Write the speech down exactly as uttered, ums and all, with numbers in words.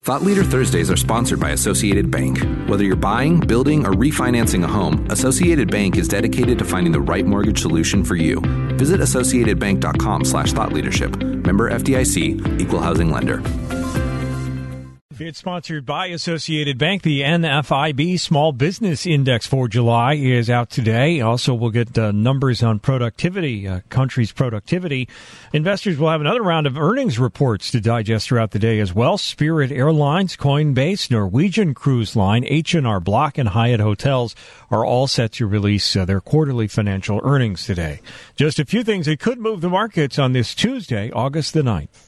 Thought Leader Thursdays are sponsored by Associated Bank. Whether you're buying, building, or refinancing a home, Associated Bank is dedicated to finding the right mortgage solution for you. Visit associatedbank.com slash thought leadership. Member F D I C, Equal Housing Lender. It's sponsored by Associated Bank. The N F I B Small Business Index for July is out today. Also, we'll get uh, numbers on productivity, uh, country's productivity. Investors will have another round of earnings reports to digest throughout the day as well. Spirit Airlines, Coinbase, Norwegian Cruise Line, H and R Block, and Hyatt Hotels are all set to release uh, their quarterly financial earnings today. Just a few things that could move the markets on this Tuesday, August the ninth.